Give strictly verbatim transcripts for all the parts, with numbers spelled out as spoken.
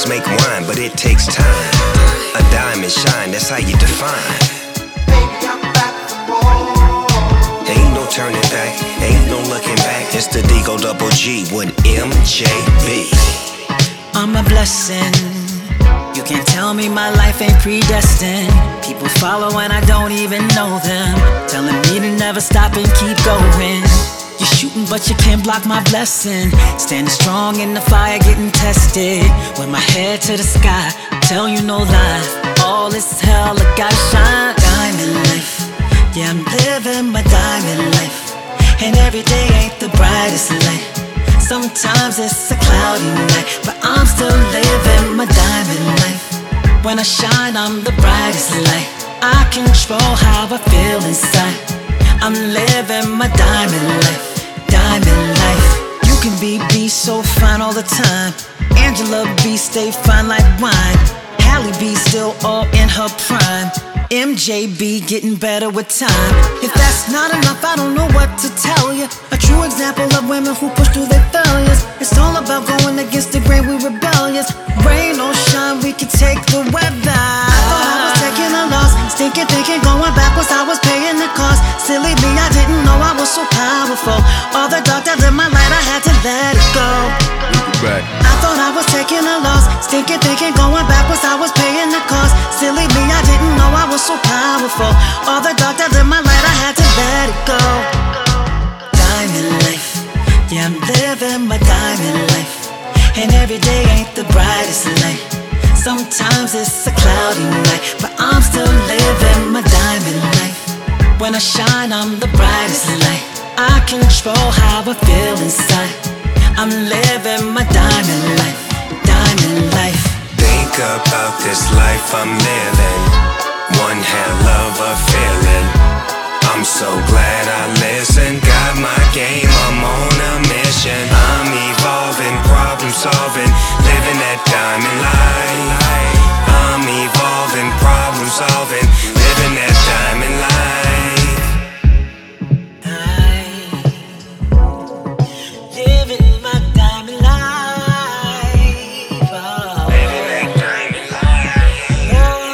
make wine, but it takes time. A diamond shine, that's how you define. Ain't no turning back, ain't no looking back. It's the Digo Double G with M J B. I'm a blessing. You can't tell me my life ain't predestined. People follow and I don't even know them, telling me to never stop and keep going. You're shooting but you can't block my blessing. Standing strong in the fire, getting tested. With my head to the sky, tell you no lie. All is hell, I gotta shine. Diamond life, yeah, I'm living my diamond life. And every day ain't the brightest light. Sometimes it's a cloudy night, but I'm still living my diamond life. When I shine, I'm the brightest light. I control how I feel inside. I'm living my diamond life, diamond life. You can be B so fine all the time. Angela B stay fine like wine. Halle B still all in her prime. M J B getting better with time. If that's not enough, I don't know what to tell you. A true example of women who push through their failures. It's all about going against the grain, we rebellious. Rain or shine, we can take the weather. I thought I was taking a loss, stinking thinking, going backwards, I was paying the cost. Silly me, I didn't know I was so powerful. All the dark that lit my light, I had to let it go. I thought I was taking a loss, stinking thinking, going backwards, I was paying the cost. Silly me, I didn't know I was so powerful. All the dark that lit my light, I had to let it go. Diamond life, yeah, I'm living my diamond life. And every day ain't the brightest light. Sometimes it's a cloudy night, but I'm still living my diamond life. When I shine, I'm the brightest light. I control how I feel inside. I'm living my diamond life, diamond life. Think about this life I'm living. One hell of a feeling. I'm so glad I listened. Got my game, I'm on a mission. I'm evolving, problem solving, living that diamond life. I'm evolving, problem solving, living that diamond life. Living my diamond life. Oh. Living that diamond life.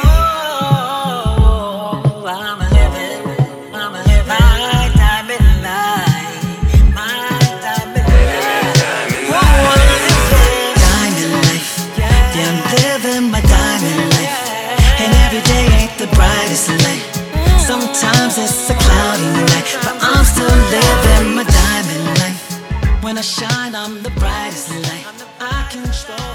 Oh, I'm living, I'm living my diamond life. My diamond life. Oh, I'm living diamond life. Yeah, I'm living my diamond life. And every day ain't the brightest light. Sometimes it's a cloudy night, but I'm still living my diamond life. When I shine, I'm the brightest light. I control